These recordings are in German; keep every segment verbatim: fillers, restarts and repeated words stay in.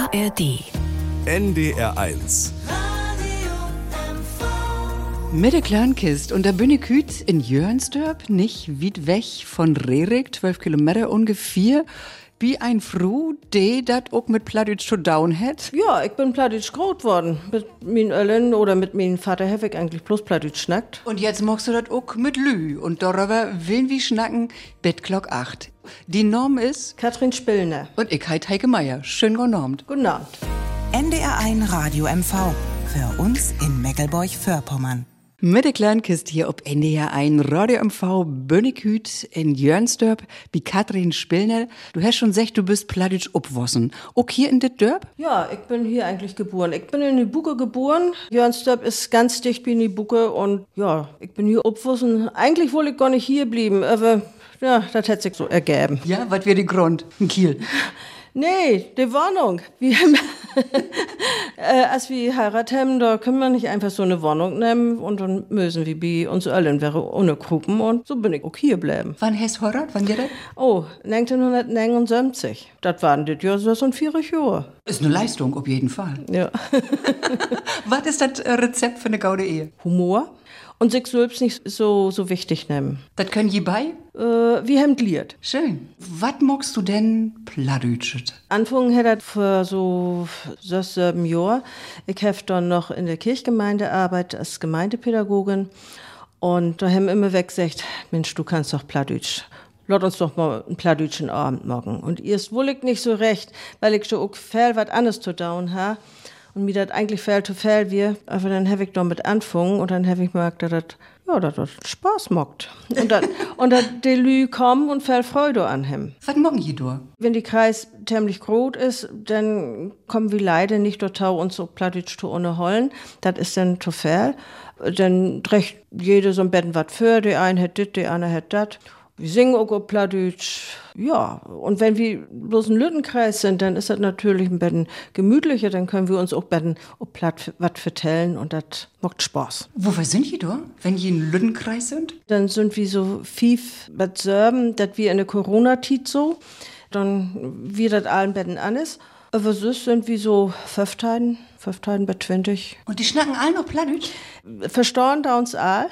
A R D. N D R eins. Mit der Kleinkist und der Bünneküt in Jörnsdörp, nicht weit weg von Rerik, zwölf Kilometer ungefähr. Wie ein Fru, die dat auch mit Plattdeutsch zu down hat? Ja, ich bin Plattdeutsch groß worden. Mit meinen Eltern oder mit meinem Vater habe ich eigentlich bloß Plattdeutsch schnackt. Und jetzt machst du das auch mit Lü. Und darüber willen wir schnacken, Bettglock acht. Die Norm ist Katrin Spillner. Und ich heit Heike Meier. Schön guten Abend. Guten Abend. N D R eins Radio M V. Für uns in Meckelburg-Vorpommern. Mit der Kleinkist hier ob N D R eins Radio M V Bünneküt in Jörnsdörp wie Katrin Spillner. Du hast schon gesagt, du bist Plattdeutsch obwossen. Auch hier in det Dörp? Ja, ich bin hier eigentlich geboren. Ich bin in Niebuke geboren. Jörnsdörp ist ganz dicht bei Niebuke und ja, ich bin hier obwossen. Eigentlich wollte ich gar nicht hier bleiben, aber ja, das hätte sich so ergeben. Ja, was wäre der Grund? In Kiel. Nee, die Wohnung. Wir, äh, als wir heiratet haben, da können wir nicht einfach so eine Wohnung nehmen und dann müssen wir bei uns allen wäre ohne Gruppen und so bin ich auch hier bleiben. Wann hast du heiratet? Wann geht das? Oh, neunzehnhundertneunundsiebzig. Das waren das Jahr so ein vier Jahre. Ist eine Leistung, auf jeden Fall. Ja. Was ist das Rezept für eine gaude Ehe? Humor und sich selbst nicht so, so wichtig nehmen. Das können je bei? Äh, wie hemdliert. Schön. Was magst du denn Plattdeutsch? Anfangen hat das für so sechs, sieben Jahre. Ich habe dann noch in der Kirchgemeinde arbeitet als Gemeindepädagogin. Und da haben immer weg gesagt, Mensch, du kannst doch Plattdeutsch. Lass uns doch mal einen plattdeutschen Abend machen. Und erst wohl ich nicht so recht, weil ich schon auch viel was anderes zu tun habe. Und mir das eigentlich viel zu viel wir. Aber dann habe ich damit angefangen und dann habe ich gemerkt, dass das, ja, dass das Spaß macht. Und dann, und dass die Lü kommen und viel Freude an haben. Was machen die da? Wenn die Kreis ziemlich groß ist, dann kommen wir leider nicht dort uns so Plattdeutsch zu unterholen. Das ist dann zu viel. Dann trägt jeder so ein Betten was für. Die eine hat das, die andere hat das. Wir singen auch auf Plattdeutsch. Ja, und wenn wir bloß ein Lüttenkreis sind, dann ist das natürlich ein bisschen gemütlicher. Dann können wir uns auch Betten auf Platt was vertellen und das macht Spaß. Wofür sind die da, wenn die in Lüttenkreis sind? Dann sind wir so fief mit Serben, dass wir in der Corona-Tit so, dann wir das allen Betten an ist. Aber sonst sind wir so fünf Teilen, fünf Teilen bei zwanzig. Und die schnacken alle noch Plattdeutsch? Verstauen da uns all.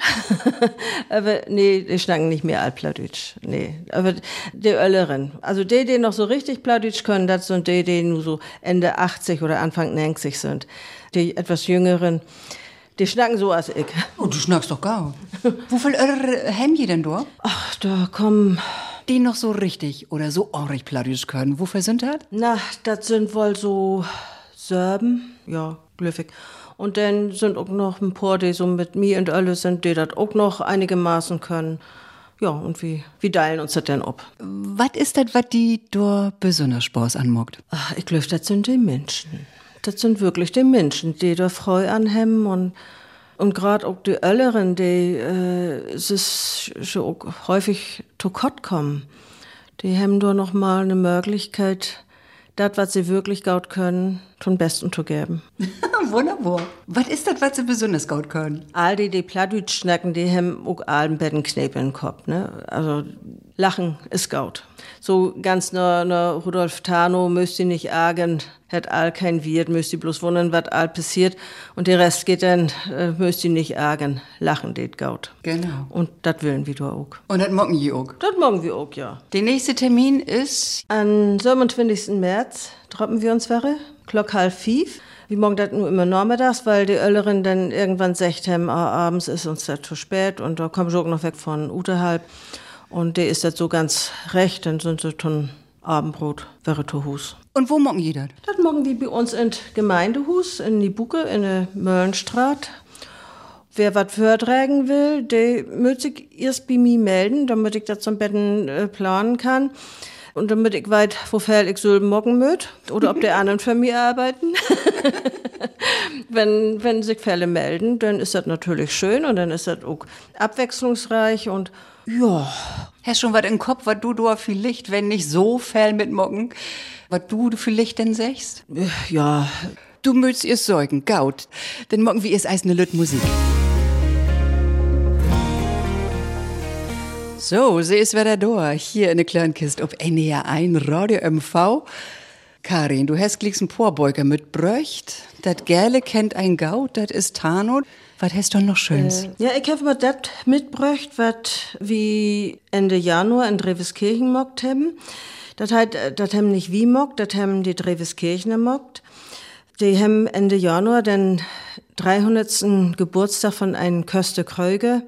Aber nee, die schnacken nicht mehr all Plattdeutsch. Nee. Aber die Ölleren, also die, die noch so richtig Plattdeutsch können, das sind die, die nur so Ende achtzig oder Anfang neunzig sind. Die etwas Jüngeren, die schnacken so als ich. Oh, du schnackst doch gar. Wie viel Öllere haben die denn da? Ach, da kommen... Die noch so richtig oder so ordentlich Plattdeutsch können. Wofür sind das? Na, das sind wohl so Serben, ja, glücklich. Und dann sind auch noch ein paar, die so mit mir und alle sind, die das auch noch einigermaßen können. Ja, und wie, wie teilen uns das denn ab? Was ist das, was die da besonders Spaß anmockt? Ach, ich glaube, das sind die Menschen. Das sind wirklich die Menschen, die da Freude anhaben und Und gerade auch die Älteren, die äh, es ist schon auch häufig zu Kott kommen, die haben da noch mal eine Möglichkeit, das, was sie wirklich gut können, zum Besten zu geben. Wunderbar. Was ist das, was sie besonders gut können? All die, die Plattdeutsch schnacken, die haben auch allen Betten Knäppel im Kopf, ne? Also, Lachen ist gut. So ganz ne, ne Rudolf Tano müsst ihr nicht argen, hat all kein Wirt, müsst ihr bloß wundern, was all passiert. Und der Rest geht dann, äh, müsst ihr nicht argen, lachen det gut. Genau. Und das willen wir da auch. Und das mocken die auch? Das mocken wir auch, ja. Der nächste Termin ist? Am siebenundzwanzigsten März droppen wir uns wäre, Glock halb fief. Wir morgen das nur immer nachmittags, weil die Ölleren dann irgendwann sagt haben, ah, abends ist uns das zu spät und da kommen sie auch noch weg von Uterhalb. Und der ist das so ganz recht, dann sind sie schon Abendbrot, wäre zu Hus. Und wo mocken die das? Das mocken wir bei uns in Gemeindehus, in Niebuke, in der Möllenstraat. Wer was vortragen will, der muss sich erst bei mir melden, damit ich das zum Betten äh, planen kann. Und damit ich weiß, wofür ich soll morgen möt oder ob der anderen für mich arbeiten. wenn, wenn sich Fälle melden, dann ist das natürlich schön und dann ist das auch abwechslungsreich und ja. Hast schon was im Kopf, was du da vielleicht, wenn nicht so viel mitmocken, was du vielleicht denn sagst? Ja. Du möchtest ihr sorgen, gaut. Dann mocken wir erst eine Lüt Musik. So, sie ist wieder da, hier in der Kleinkist auf N D R eins Radio M V. Karin, du hast gleich einen Porbeuger mitbröcht. Das Gäle kennt ein Gaut, das ist Tano. Was hast du noch Schönes? Äh, ja, ich habe mir das mitbröcht, was wie Ende Januar in Dreweskirchen mockt haben. Das hat, das haben nicht wie mockt, das haben die Dreweskirchener mockt. Die haben Ende Januar den dreihundertsten Geburtstag von einem Köster Kröger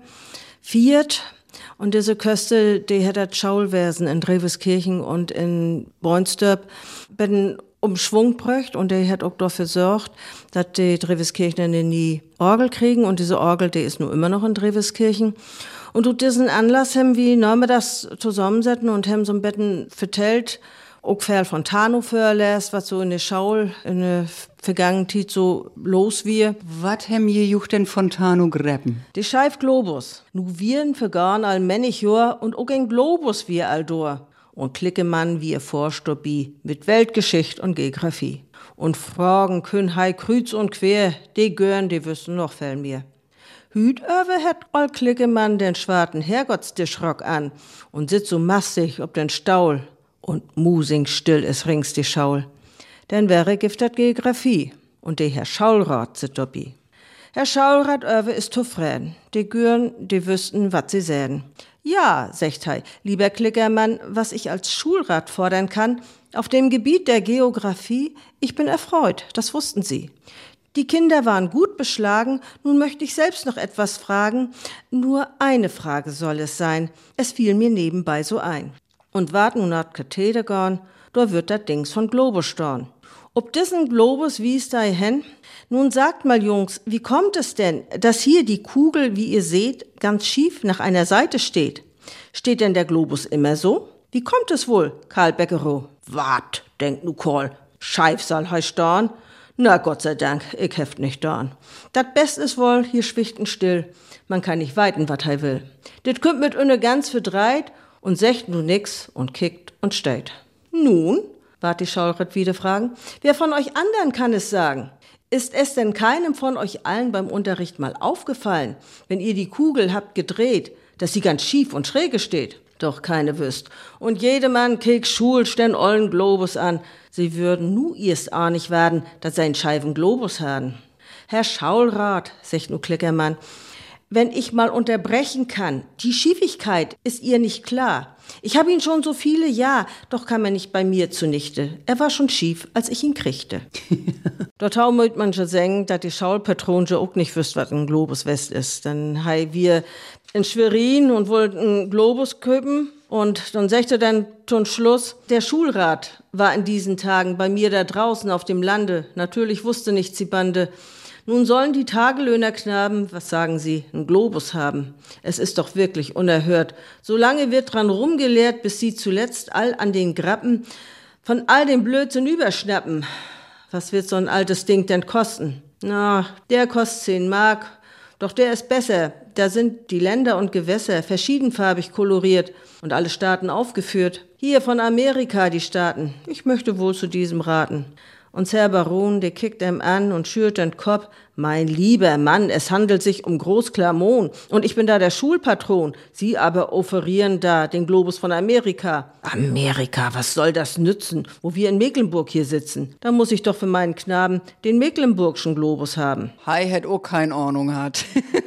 viert. Und diese Köste, die hat das Schaulwesen in Dreweskirchen und in Bornsdorp bin umschwung bröcht und der hat auch dafür gesorgt, dass die Dreweskirchener nie Orgel kriegen und diese Orgel, die ist nur immer noch in Dreweskirchen. Und durch diesen Anlass haben wir wir das zusammensetzen und haben so ein Betten vertellt, auch viel von Tano vorlässt, was so in der Schaul in der vergangenen Zeit so los wir. Was haben je juch denn von Tano gräben? Die Scheif Globus. Nu wiren vergarn all männig Jahr und auch ein Globus wir all dor. Und Klickemann wie ihr Vorstoppi mit Weltgeschicht und Geografie. Und Fragen können hei krüz und quer, die gören, die wüssten noch viel mehr. Hüt öwe hat all Klickemann den schwarzen Herrgottsdischrock an und sitzt so massig ob den Staul. Und musing still is rings die Schaul. Denn wäre giftet Geografie. Und der Herr Schaulrat sit dobi. Herr Schaulrat öwe ist zufrieden. Die Güren, die wüssten, wat sie säden. Ja, sagt hei, lieber Klickermann, was ich als Schulrat fordern kann, auf dem Gebiet der Geografie, ich bin erfreut, das wussten Sie. Die Kinder waren gut beschlagen, nun möchte ich selbst noch etwas fragen. Nur eine Frage soll es sein, es fiel mir nebenbei so ein. Und wart nun nach Katheder gorn, da wird dat Dings von Globus storn. Ob diesen Globus wies da hen? Nun sagt mal, Jungs, wie kommt es denn, dass hier die Kugel, wie ihr seht, ganz schief nach einer Seite steht? Steht denn der Globus immer so? Wie kommt es wohl, Karl Beckerow? Wat, denkt nu Karl, Scheifsal hei storn? Na Gott sei Dank, ich heft nicht dorn. Dat Best is wohl, hier schwichten still, man kann nicht weiten, wat hei will. Dit kümmt mit önne ganz verdreit und secht nu nix und kickt und steht. Nun, ward die Schaulrat wieder fragen, wer von euch anderen kann es sagen? Ist es denn keinem von euch allen beim Unterricht mal aufgefallen, wenn ihr die Kugel habt gedreht, dass sie ganz schief und schräge steht? Doch keine wüsst. Und jedermann kick schulst den ollen Globus an. Sie würden nu erst ahnig werden, dass sie einen scheifen Globus haben. Herr Schaulrat, sagt nu Klickermann, wenn ich mal unterbrechen kann, die Schiefigkeit ist ihr nicht klar. Ich hab ihn schon so viele Jahr, doch kam er nicht bei mir zunichte. Er war schon schief, als ich ihn kriegte. Dort hau möcht man schon sagen, dass die Schaulpatronge auch nicht wüsst, was ein Globus West ist. Dann hei wir in Schwerin und wollten einen Globus köpen. Und dann sagte dann zum Schluss, der Schulrat war in diesen Tagen bei mir da draußen auf dem Lande. Natürlich wusste nichts die Bande. Nun sollen die Tagelöhnerknaben, was sagen Sie, einen Globus haben. Es ist doch wirklich unerhört. Solange wird dran rumgelehrt, bis sie zuletzt all an den Grappen von all dem Blödsinn überschnappen. Was wird so ein altes Ding denn kosten? Na, der kostet zehn Mark. Doch der ist besser. Da sind die Länder und Gewässer verschiedenfarbig koloriert und alle Staaten aufgeführt. Hier von Amerika die Staaten. Ich möchte wohl zu diesem raten. Und Herr Baron, der kickt ihm an und schürt den Kopf. Mein lieber Mann, es handelt sich um Groß-Klamon und ich bin da der Schulpatron. Sie aber offerieren da den Globus von Amerika. Amerika, was soll das nützen, wo wir in Mecklenburg hier sitzen? Da muss ich doch für meinen Knaben den mecklenburgischen Globus haben. Hei hätt auch keine Ahnung hat.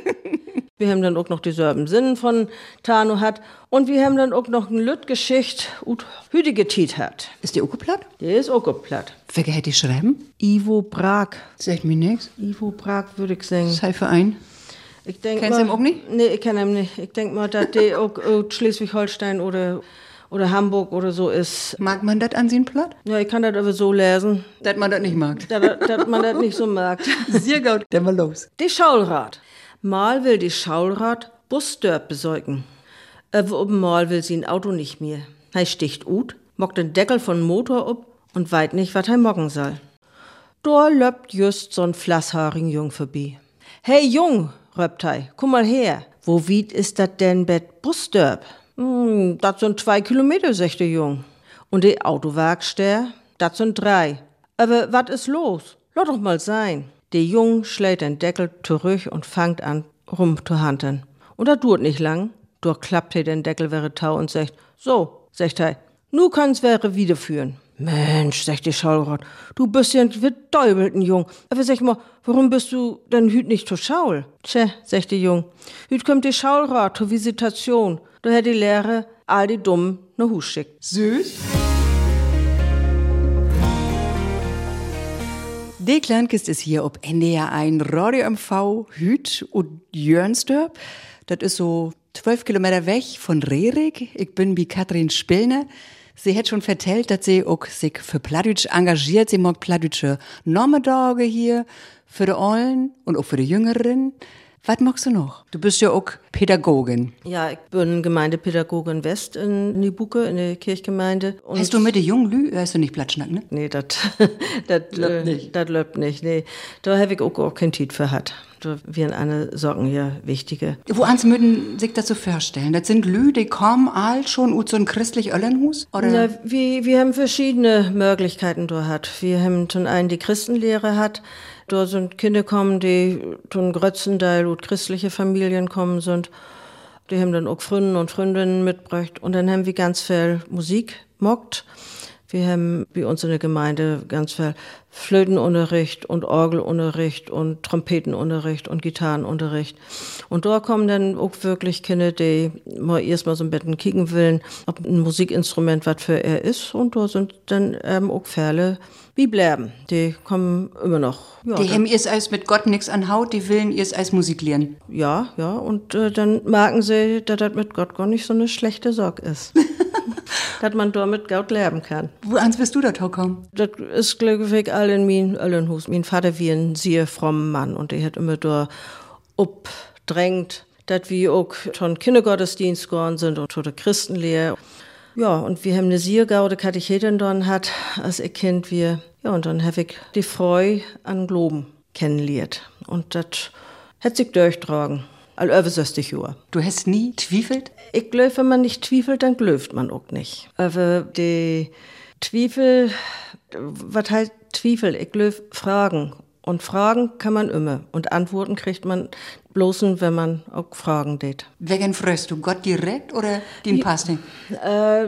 Wir haben dann auch noch die Sörben Sinnen von Tano hat und wir haben dann auch noch eine Lütgeschicht ut Hüdige Tiet hat. Ist die auch platt? Der ist auch platt. Wer hätt die schreiben? Ivo Brag. Sagt mir nix. Ivo Brag würde ich sagen. Sei für ein. Ich denk Kennst du mal, ihn auch nicht? Nee, ich kenn ihn nicht. Ich denk mal, dass der auch, auch Schleswig-Holstein oder, oder Hamburg oder so ist. Mag man das an sie platt? Ja, ich kann das aber so lesen. Dass man das nicht mag. Dass man das nicht so mag. Sehr gut. Dann mal los. Die Schaulrat. Mal will die Schaulrat Busdörp besäugen. Aber oben mal will sie ein Auto nicht mehr. Hei sticht ut, mockt den Deckel von Motor up und weit nicht, wat hei moggen soll. Da löppt just so'n flasshaarigen Jung vorbei. Hey Jung, röpt hei, komm mal her. Wo weit ist dat denn bet Busdörp? Hm, dat sind zwei Kilometer, sagt der Jung. Und die Autowerkstätte, dat sind drei. Aber wat is los? Lass doch mal sein. Der Jung schlägt den Deckel zurück und fangt an, rum zu handeln. Und das dauert nicht lang. Durchklappt er den Deckel wäre tau und sagt, so, sagt er, nu kann's wäre wiederführen. Mensch, sagt die Schaulrott, du bist ja ein verdeubelten Jung. Aber sag mal, warum bist du denn hüt nicht zur Schaul? Tja, sagt die Jung, hüt kommt die Schaulrat zur Visitation. Da hat die Lehrer all die Dummen nach Hus schickt. Süß. Die Kleinkist ist hier ob N D R eins Radio M V Hüt und Jörnsdorp. Das ist so zwölf Kilometer weg von Rerik. Ich bin wie Katrin Spillner. Sie hat schon vertellt, dass sie auch sich für Plattdeutsch engagiert. Sie mag plattdeutsche Normetage hier für die Ollen und auch für die Jüngeren. Was magst du noch? Du bist ja auch Pädagogin. Ja, ich bin Gemeindepädagogin West in Niebuke, in der Kirchgemeinde. Und hast du mit den jungen Lü, hast du nicht Platschnack, ne? Nee, das löbt nicht. Das löbt nicht, nee. Da habe ich auch, auch kein Tiet für hat. Da wären eine Sorgen hier wichtige. Wo ans müden sich das so vorstellen? Das sind Lü, die kommen all schon ut so ein christlich Öllenhus? Oder? Ja, wir, wir haben verschiedene Möglichkeiten da hat. Wir haben zum einen die Christenlehre hat. Da sind Kinder kommen, die zum Grötzenteil und christliche Familien kommen sind. Die haben dann auch Freunde und Freundinnen mitgebracht. Und dann haben wir ganz viel Musik mockt. Wir haben bei uns in der Gemeinde ganz viel Flötenunterricht und Orgelunterricht und Trompetenunterricht und Gitarrenunterricht. Und da kommen dann auch wirklich Kinder, die mal erstmal so ein bisschen kicken wollen, ob ein Musikinstrument was für er ist. Und da sind dann ähm, auch Ferle wie bleiben. Die kommen immer noch. Ja, die haben ihr als mit Gott nix an Haut, die willen ihr als Musik lernen. Ja, ja. Und äh, dann merken sie, dass das mit Gott gar nicht so eine schlechte Sorge ist. Dass man damit gut leben kann. Wo ans bist du da gekommen? Das ist glücklich all in mein Öllenhus. Mein Vater wie ein sehr frommer Mann und der hat immer da obdrängt, dass wir auch schon Kindergottesdienst gegangen sind und zur Christenlehre. Ja, und wir haben eine sehr gaude Katechetin dann hat, als ich Kind wir. Ja, und dann habe ich die Freude an Glauben kennengelernt. Und das hat sich durchtragen. All über sechzig Jahre. Du hast nie twiefelt? Ich glaube, wenn man nicht twiefelt, dann glaubt man auch nicht. Aber die Twiefel, was heißt Twiefel? Ich glaube, Fragen. Und Fragen kann man immer. Und Antworten kriegt man bloß, wenn man auch Fragen tät. Wegen fragst du Gott direkt oder den Pastor? Äh,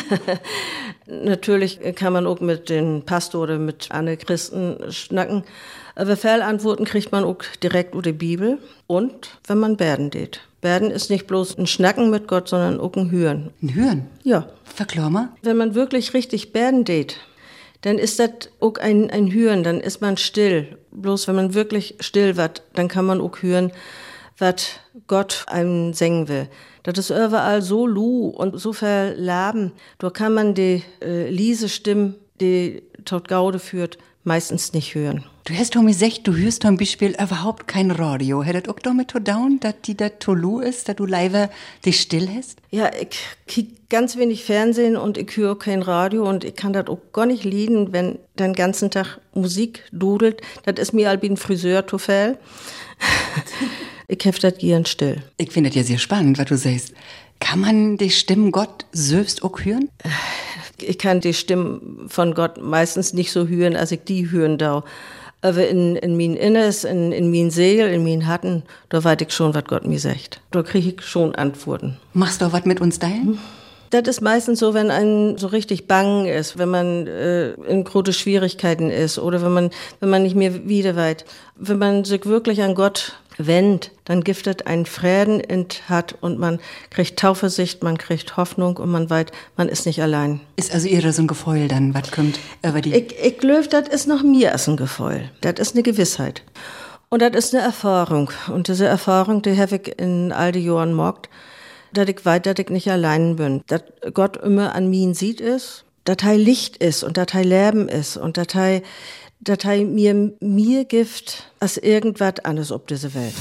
natürlich kann man auch mit den Pastor oder mit anderen Christen schnacken. Aber Fehlantworten kriegt man auch direkt über die Bibel. Und wenn man Berden tät. Berden ist nicht bloß ein Schnacken mit Gott, sondern auch ein Hören. Ein Hören? Ja. Verklär mal. Wenn man wirklich richtig Berden tät, dann ist das auch ein, ein Hören, dann ist man still. Bloß wenn man wirklich still wird, dann kann man auch hören, was Gott einem singen will. Das ist überall so lu und so viel Laben. Da kann man die äh, leise Stimme, die tot Gaude führt, meistens nicht hören. Du hast doch mir gesagt, du hörst zum Beispiel überhaupt kein Radio. Hättet auch damit zu down, dass die da Tolu ist, dass du leider dich still hast? Ja, ich krieg ganz wenig Fernsehen und ich höre kein Radio und ich kann das auch gar nicht lieben, wenn den ganzen Tag Musik dudelt. Das ist mir halt wie ein Friseur zu viel. Ich hef das gern still. Ich finde das ja sehr spannend, was du sagst. Kann man die Stimmen Gott selbst auch hören? Ich kann die Stimmen von Gott meistens nicht so hören, als ich die hören darf. Aber in, in mein Inneres, in, in mein Seel, in mein Hatten, da weiß ich schon, was Gott mir sagt. Da kriege ich schon Antworten. Machst du was mit uns teilen? Das ist meistens so, wenn einem so richtig bang ist, wenn man äh, in große Schwierigkeiten ist oder wenn man, wenn man nicht mehr wieder weit. Wenn man sich wirklich an Gott wendet, dann giftet ein Frieden in hat und man kriegt Tauversicht, man kriegt Hoffnung und man weiß, man ist nicht allein. Ist also eher so ein Gefühl dann, was kommt über die? Ich, ich glaube, das ist noch mehr als ein Gefühl. Das ist eine Gewissheit. Und das ist eine Erfahrung. Und diese Erfahrung, die habe ich in all die Jahren gemacht, dass ich weiß, dass ich nicht allein bin. Dass Gott immer an mir sieht ist, dass er Licht ist und dass er Leben ist und dass er, dass er mir, mir gibt als irgendwas anderes auf dieser Welt.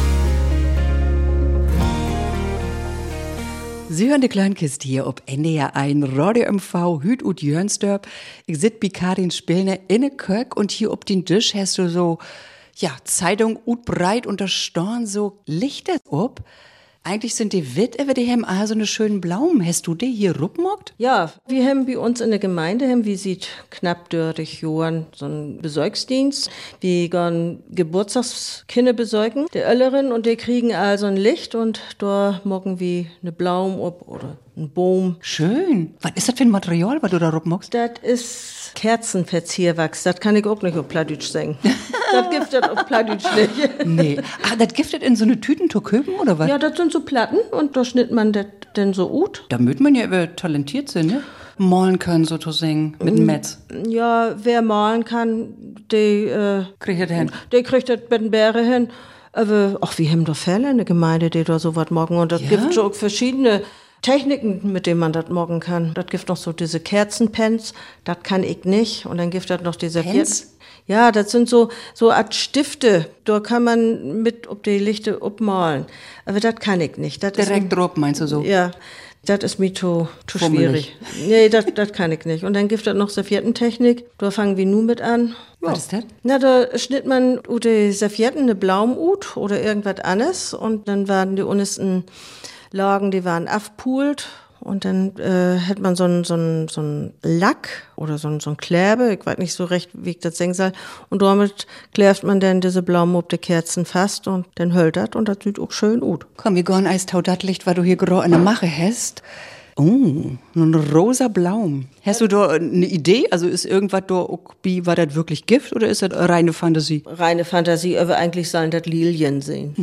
Sie hören die Kleinkist hier ob N D R eins Radio M V Hüt und Jörnsdorp. Ich sit bei Karin Spillner in der Kök und hier ob den Tisch hast du so, ja, Zeitung ut breit und da storn so Lichter ob. Eigentlich sind die witt, aber die haben auch so eine schönen Blaum. Hast du die hier rupmockt? Ja, wir haben bei uns in der Gemeinde, haben, wie sieht knapp durch Johann so einen Besorgsdienst. Wir gehen Geburtstagskinder besorgen, der Älteren, und die kriegen also ein Licht und da mocken wir eine Blaum ob oder ein Baum. Schön. Was ist das für ein Material, was du da rupmockst? Das ist Kerzenverzierwachs. Das kann ich auch nicht auf Plattdeutsch sagen. Das gibt es auf Plattdeutsch nicht. Nee. Ah, das giftet in so eine Tüten zu köpen, oder was? Ja, das sind so Platten und da schnitt man das dann so ut. Damit man ja über talentiert sind, ne? Malen können, sozusagen, mit dem Metz. Ja, wer malen kann, der äh, Kriegt das hin. der kriegt das mit den Bären hin. Aber, ach, wir haben doch Fälle in der Gemeinde, die da so was morgen. Und das Ja? gibt schon auch verschiedene Techniken, mit denen man das morgen kann. Das gibt noch so diese Kerzenpens, das kann ich nicht. Und dann gibt das noch diese Pens? Ja, das sind so, so Art Stifte. Da kann man mit ob die Lichter obmalen. Aber das kann ich nicht. Das ist Direkt drauf, meinst du so? Ja, das ist mir zu, zu Fummelig. schwierig. Nee, das das kann ich nicht. Und dann gibt es noch Serviettentechnik. Da fangen wir nun mit an. Was ist das? Na, da schnitt man u die Servietten eine Blaum ut oder irgendwas anderes. Und dann waren die untersten Lagen, die waren aufpult. Und dann äh, hat man so einen so einen, so einen Lack oder so einen, so einen Klebe, ich weiß nicht so recht, wie ich das sagen soll. Und damit klärt man dann diese Blaum ob die Kerzen fast und dann höllt das und das sieht auch schön ut. Komm, wir gehen eis tau dat Licht, was du hier gerade in der Mache hast. Oh, ein rosa Blaum. Hast du da eine Idee? Also ist irgendwas da, auch wie, war das wirklich Gift oder ist das reine Fantasie? Reine Fantasie, aber eigentlich sollen das Lilien sehen.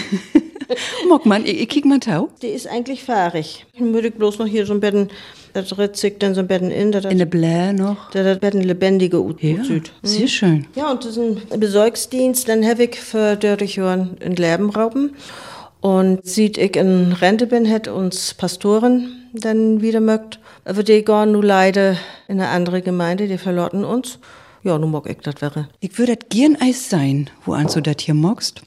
Mock man, ich, ich kick mal tau. Die ist eigentlich fahrig. Dann würde ich bloß noch hier so ein Betten, das ritzig dann so ein Betten in, das In der Blä noch. das Betten lebendige Ut Ja, sieht. sehr schön. Ja, und diesen Besorgsdienst, dann habe ich für dörrich Jahren in Leben rauben. Und sieht ich in Rente bin, hätte uns Pastoren dann wieder mögt. Aber die gehen nu leider in eine andere Gemeinde, die verloren uns. Ja, nu mock ich das wäre. Ich würde das gern eis sein, wo an du das hier mockst.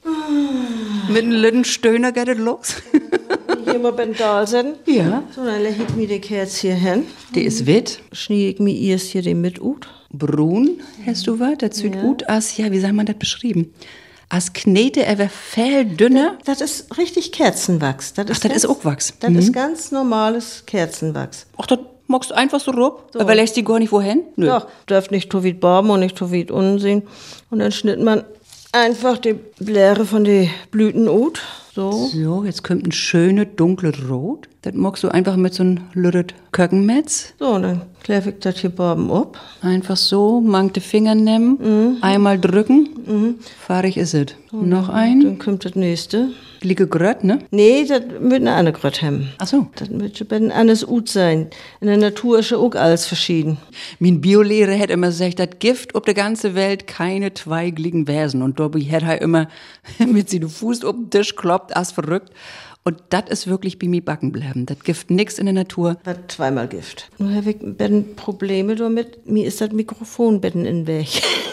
Mit einem litten Stöhner geht das los. Hier mal beim da sind. Ja. So, dann leg ich mir die Kerz hier hin. Die ist witt. Schnie ich mir erst hier den mit ut. Brun, hast du was? Das sieht gut aus. Ja, wie soll man das beschrieben? Als Knete, er wäre viel dünner. Das ist richtig Kerzenwachs. Das Ach, das ist auch Wachs. Das ist ganz normales Kerzenwachs. Ach, das magst du einfach so rup? So. Aber lässt die gar nicht wohin? Nö. Doch, darf nicht so wie Baum und nicht so wie unsehen. Und dann schnitt man einfach die Bläre von den Blüten ut. So. So, jetzt kommt ein schönes, dunkles Rot. Das magst du einfach mit so einem lüttet Köckenmetz. So, und dann klär ich das hier Baben ab. Einfach so, mangte Finger nehmen, mhm. einmal drücken, mhm. fahrig ist es. Noch ein. Dann kommt das nächste. Liege Gröt, ne? Nee, das wird eine andere Gröt haben. Ach so. Das wird ein anderes Ut sein. In der Natur ist ja auch alles verschieden. Mein Biolehrer hat immer gesagt, das Gift ob der ganze Welt keine zweigligen Wesen. Und dabei hat er immer mit seinem Fuß auf den Tisch kloppt, als verrückt. Und das ist wirklich bei mir backen bleiben. Das Gift nix in der Natur. Das zweimal Gift. Nur habe ich ein Probleme damit. Mir ist das Mikrofonbetten in den Weg.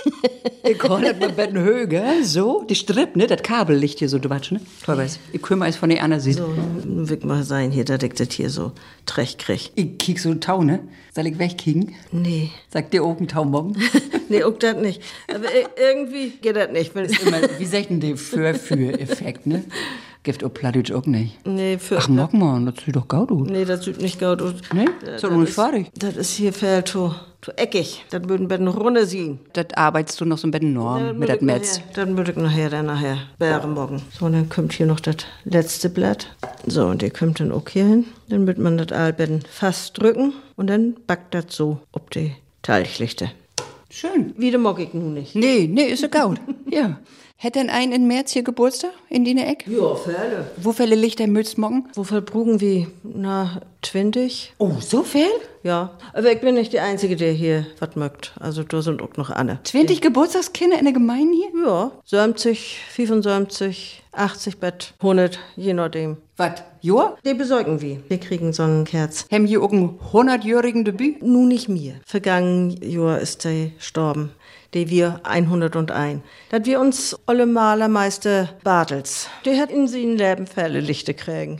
Ich kann das mit Betten höher, so. Die Stripp, ne? Das Kabel liegt hier so Quatsch, ne? Tollweis. Ich kümmere es von der anderen Seite. So, nun wird mal sein hier, dass ich das hier so trech krieg. Ich kiek so Tau, ne? Soll ich wegkicken? Nee. Sagt dir oben Tau morgen? Nee, auch das nicht. Aber irgendwie geht das nicht. Ist immer, wie sagt denn der Für-Für-Effekt, ne? Gift ob Plattdeutsch auch nicht. Nee, für. Ach, mock mal, das sieht doch gut aus. Nee, das sieht nicht gut aus. Nee? Ist doch noch nicht fertig. Das ist hier fällt zu, zu eckig. Das würden wir noch runter sehen. Das arbeitest du noch so ein bisschen norm mit das Metz. Dann würde ich nachher, dann nachher, Bären morgen. So, und dann kommt hier noch das letzte Blatt. So, und der kommt dann auch hier hin. Dann wird man das Aalbetten fast drücken und dann backt das so ob die Teilschlichte. Schön. Wieder mag ich nun nicht. Nee, nee, ist ja gut. Ja. Hätt denn ein in März hier Geburtstag in die Eck? Ja, Fälle. Wo viele Lichter müsst morgen? Wo viel brugen wir? Na, zwanzig. Oh, so viel? Ja, aber ich bin nicht die Einzige, der hier was mögt. Also da sind auch noch andere. zwanzig Geburtstagskinder in der Gemeinde hier? Ja, siebzig, fünfundsiebzig, achtzig Bett, hundert, je nachdem. Was? Joa? Die besorgen wir. Wir kriegen so einen Kerz. Haben hier auch einen hundertjährigen Debüt? Nun nicht mir. Vergangen Jahr ist der gestorben. Die wir hunderteins. Das wir uns alle Malermeister Bartels. Der hat in seinen Leben Fälle Lichte kriegen.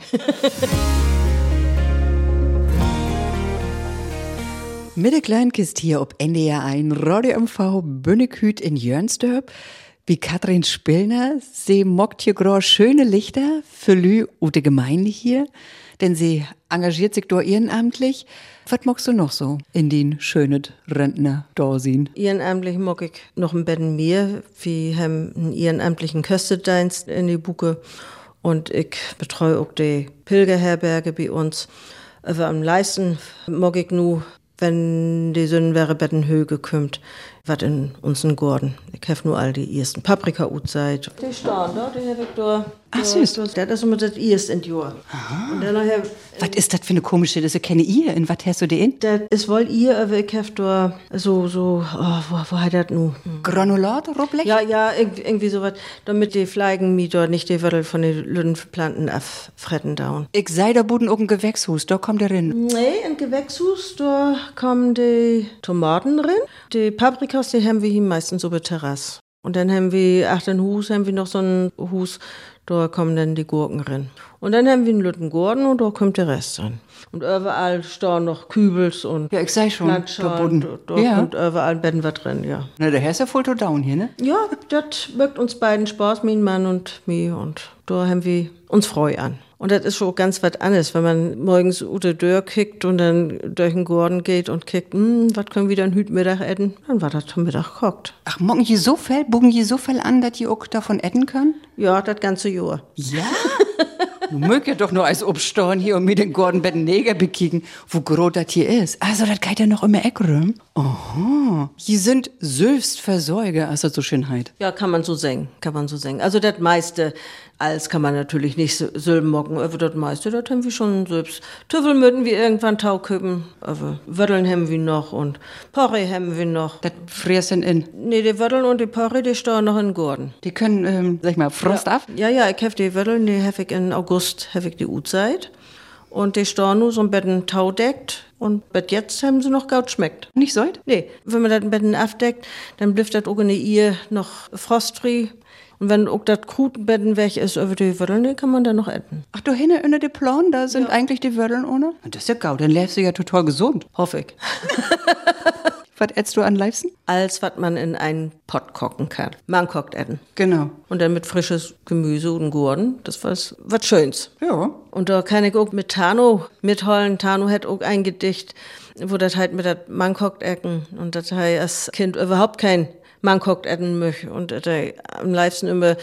Mit der kleinen Kiste hier ob N D R eins, Radio M V, Bünneküt in Jörnsdorp. Wie Katrin Spillner, sie mockt hier groß schöne Lichter für Lü und die Gemeinde hier, denn sie engagiert sich dort ehrenamtlich. Was mockst du noch so in den schönen Rentner da sehen? Ehrenamtlich mock ich noch ein bisschen mehr. Wir haben einen ehrenamtlichen Köstedienst in die Buche und ich betreue auch die Pilgerherberge bei uns. Aber am meisten mock ich nur, wenn die Sünden wäre Bettenhöhe gekümmt, was in unseren Gorden. Ich habe nur all die ersten Paprika-Ut-Zeit. Die stehen da, die habe ich da. Ach süß. Das ist immer das erste in die Jahr. Und dann nachher... Was ist das für eine komische, das ist keine ihr? In was hast du die in? Das ist wohl ihr, aber ich habe da so, so, oh, wo, wo hat das nun? Granulat, Roblech? Ja, ja, irgendwie, irgendwie sowas, damit die Fliegen mir dort nicht die Wörtel von den Lündenplanten auffretten down. Ich sei da buden auch ein Gewächshus, da kommt der rein. Nee, im Gewächshus, da kommen die Tomaten rein. Die Paprikas, die haben wir hier meistens so bei Terrasse. Und dann haben wir, ach, den Hus, haben wir noch so ein Hus, da kommen dann die Gurken rein. Und dann haben wir einen Lütten Gordon und da kommt der Rest rein. Und überall stehen noch Kübels und Ja, ich sei schon, Plantschauen, da Boden. Da, da Ja. kommt überall Betten was drin, ja. Na, der Herr ist ja voll to down hier, ne? Ja, das wirkt uns beiden Spaß, mein Mann und mir. Und da haben wir uns Freude an. Und das ist schon ganz was anderes, wenn man morgens unter die Tür kickt und dann durch den Garten geht und kickt, hm, was können wir dann heute Mittag essen? Dann war das zum Mittag gekocht. Ach, mocken je so viel, bugen je so viel an, dass die auch davon essen können? Ja, das ganze Jahr. Ja? Du mögt ja doch nur als Obstorn hier und mir den Gordon Betten Neger bekicken, wo groß das hier ist. Also, das geht ja noch immer eckrüm. Aha. Hier sind Selbstversorger, also so Schönheit. Ja, kann man so singen, kann man so singen. Also das meiste, alles kann man natürlich nicht so Sülben mocken, aber das meiste, das haben wir schon selbst. Tüffel möchten wir irgendwann Tauköppen, aber Wörteln haben wir noch und Porree haben wir noch. Das frierst in. Nee, die Wörteln und die Porree, die stehen noch in Gordon. Die können, ähm, sag ich mal, Frost ab. Ja, ja, ich hab die Wörteln, die hab ich in August, hab ich die U-Zeit. Und die stehen nur so ein bisschen taudeckt. Und bis jetzt haben sie noch gut schmeckt. Nicht sollt? Nee, wenn man das ein bisschen abdeckt, dann bleibt das auch in der Ehe noch frostfrei. Und wenn auch das Krutenbetten weg ist über die Wörteln, dann kann man dann noch essen. Ach, du hinne unter die Plan, da sind eigentlich die Wörteln ohne? Das ist ja gau, dann lebst du ja total gesund. Hoffe ich. Was ätst du an liebsten? Als was man in einen Pott kochen kann. Man kocht essen. Genau. Und dann mit frisches Gemüse und Gurken. Das war was Schönes. Ja. Und da kann ich auch mit Tano mitholen. Tano hat auch ein Gedicht, wo das halt mit der Man kocht essen. Und das halt als Kind überhaupt kein Man kocht essen möchte. Und das am liebsten immer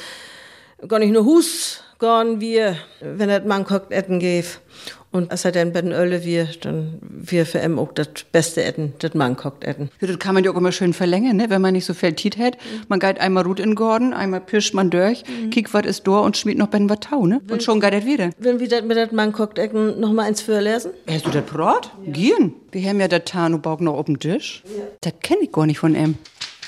gar nicht nur Hus gehen wir, wenn das Man kocht essen geht. Und als er dann bei den Ölle wir, dann wir für ihn auch das beste Essen, das Man kocht essen. Ja, das kann man ja auch immer schön verlängern, ne? Wenn man nicht so viel Tiet hat. Man geht einmal Rut in Gordon, einmal pischt man durch, mhm. kiek was ist da und schmiert noch ben wat Tau, ne? Und schon geht das wieder. Wenn wir das mit das Man kocht essen noch mal eins vorlesen? Hast du das Brot? Ja. Gehen. Wir haben ja das Tanu-Bauch noch auf dem Tisch. Ja. Das kenn ich gar nicht von ihm.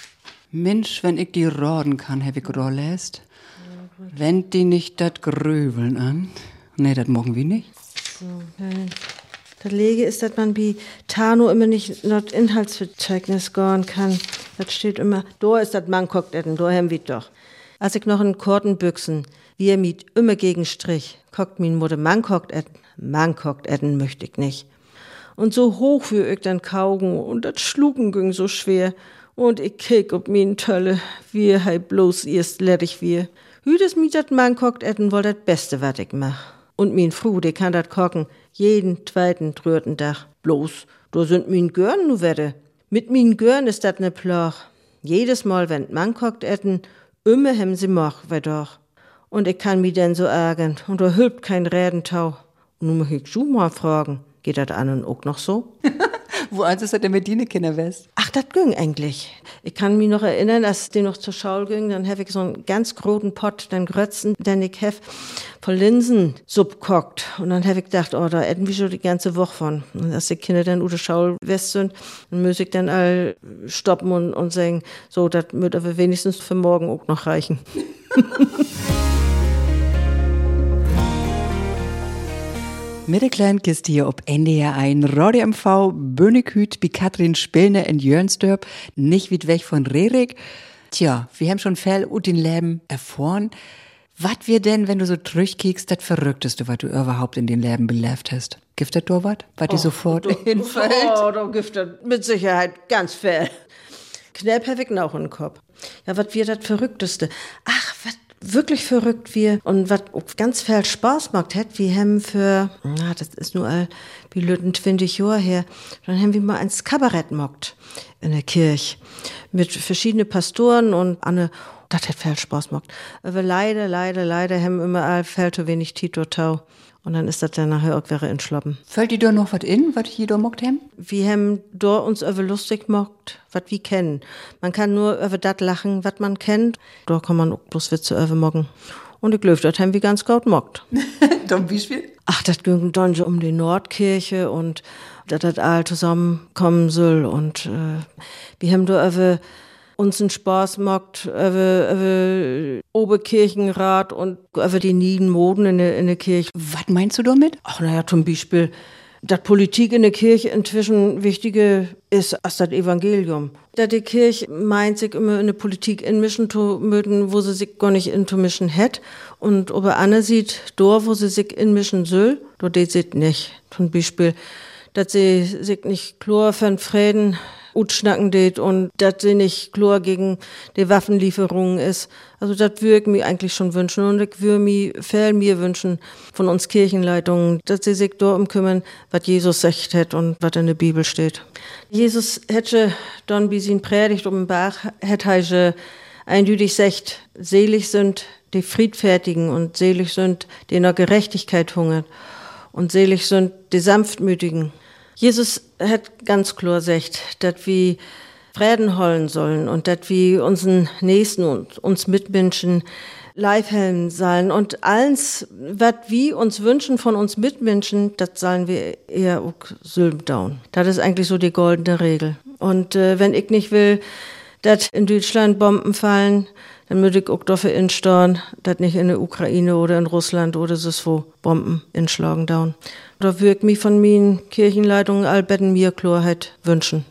Mensch, wenn ich die roden kann, hab ich rollest. Ja, Wend die nicht das Gröbeln an. Nee, das morgen wir nicht. So, okay. Das Lege ist, dass man bei Tano immer nicht not Inhaltsverzeichnis gehen kann. Das steht immer, da ist das Man kocht essen, da haben wir doch. Als ich noch in Kortenbüchsen, wie er mit immer gegen Strich, kocht min Mutter Man kocht essen, Man kocht essen möchte ich nicht. Und so hoch wie ich dann kaugen und das Schlucken ging so schwer. Und ich kick ob min Tölle, wie er bloß erst lettig wie. Hüdes mit dat Man kocht essen wohl das Beste, was ich mach. Und min Fru, die kann dat kochen, jeden zweiten, dritten Tag. Bloß, da sind min Görn nu wette. Mit min Görn ist dat ne Plach. Jedes Mal, wenn Man kocht etten, immer hem sie mach, wer doch. Und ich kann mi denn so ärgern, und da hilft kein Rädentau. Und nu mach ich schu mal fragen, geht dat an und auch noch so? Wo eins ist das denn mit dine Kinder west? Ach, das ging eigentlich. Ich kann mich noch erinnern, als die noch zur Schule ging, dann hab ich so einen ganz großen Pott, den Grötzen, den ich hab, voll Linsensuppe kocht. Und dann hab ich gedacht, oh, da hätten wir schon die ganze Woche von. Und als die Kinder dann unter Schule west sind, dann muss ich dann all stoppen und, und sagen, so, das wird aber wenigstens für morgen auch noch reichen. Mit der kleinen Kiste hier ob N D R eins, Radio M V, Bönneküt, bei Katrin Spillner in Jörnsdörp, nicht weit weg von Rerik. Tja, wir haben schon viel und den Leben erfahren. Was wir denn, wenn du so zurückkickst, das Verrückteste, was du überhaupt in den Leben belebt hast? Gibt das da was, was dir sofort hinfällt? Oh, da gibt das mit Sicherheit ganz viel. Knäpp habe ich auch in den Kopf. Ja, was wir das Verrückteste. Ach, was wirklich verrückt wir und was ganz viel Spaß macht, hat, wir haben für, na, das ist nur all, wie lütten zwanzig Jahre her, dann haben wir mal ein Kabarett mockt in der Kirche mit verschiedenen Pastoren und Anne, das hat viel Spaß macht. Aber leider, leider, leider haben immer all viel zu wenig Tito Tau. Und dann ist das dann nachher auch wieder in Schloppen. Fällt dir da noch was in, was hier da mockt haben? Wir haben da uns über lustig mockt, was wir kennen. Man kann nur über das lachen, was man kennt. Da kann man auch bloß Witze über mocken. Und ich glaube, das haben wir ganz gut mockt. Zum Beispiel? Ach, das ging dann so um die Nordkirche und dass das all zusammenkommen soll. Und äh, wir haben da über uns einen Spaß macht, über, über Oberkirchenrat und über die nieden Moden in der, in der Kirche. Was meinst du damit? Ach, naja, zum Beispiel, dass Politik in der Kirche inzwischen wichtiger ist als das Evangelium. Dass die Kirche meint, sich immer in der Politik inmischen zu müssen, wo sie sich gar nicht inmischen hat. Und aber Anne sieht, dort, wo sie sich inmischen soll, dort sie nicht. Zum Beispiel, dass sie sich nicht klar von Frieden utschnacken det und dass sie nicht klar gegen die Waffenlieferungen ist. Also das würde ich mir eigentlich schon wünschen und ich würde mir viel mir wünschen von uns Kirchenleitungen, dass sie sich darum kümmern, was Jesus sagt hat und was in der Bibel steht. Jesus hätte dann wie sie ihn predigt um den Bach, hätte er eindeutig gesagt, selig sind die Friedfertigen und selig sind die nach Gerechtigkeit hungern und selig sind die Sanftmütigen. Jesus hat ganz klar gesagt, dass wir Frieden holen sollen und dass wir unseren Nächsten und uns Mitmenschen live helfen sollen. Und alles, was wir uns wünschen von uns Mitmenschen, das sollen wir eher auch selber tun. Das ist eigentlich so die goldene Regel. Und äh, wenn ich nicht will, dass in Deutschland Bomben fallen, dann würde ich auch dafür instehen, dass nicht in der Ukraine oder in Russland oder so wo Bomben inschlagen dauern. Da würde ich mich von meinen Kirchenleitungen all betten mir Klarheit wünschen.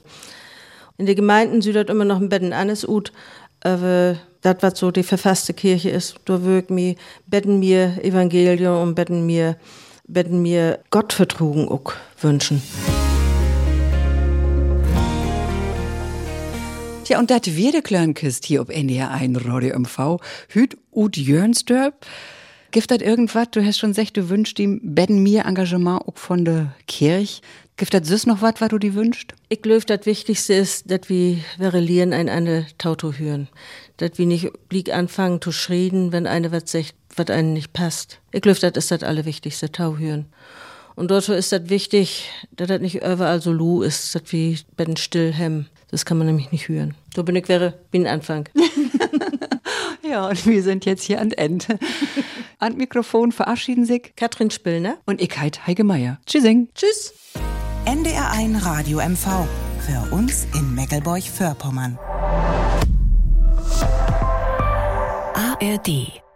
In den Gemeinden sieht das immer noch ein Betten anders ut, aber das, was so die verfasste Kirche ist, da würde ich mich betten mir Evangelium und betten mir, betten mir Gottvertrugen auch wünschen. Ja, und dat wir de Klörnkist hier ob N D R eins Radio M V, hüt ut Jörnsdörp. Gibt dat irgendwas? Du hast schon gesagt, du wünschst ihm betten mir Engagement auch von der Kirche. Gibt dat süß noch was, was du dir wünschst? Ich glaube, das Wichtigste ist, dass wir verlieren ein eine Tauto hören. Dass wir nicht blick anfangen zu schrien, wenn eine was sagt, was einem nicht passt. Ich glaube, das ist das Allerwichtigste, Tau hören. Und dort ist das wichtig, dass das nicht überall so lu ist, dass wir betten still hemmen. Das kann man nämlich nicht hören. So bin ich wäre wie ein Anfang. Ja, und wir sind jetzt hier an Ende. An Mikrofon verabschieden sich Katrin Spillner und ich heit Heike Meier. Tschüssing. Tschüss. N D R eins Radio M V. Für uns in Meckelburg-Vorpommern. A R D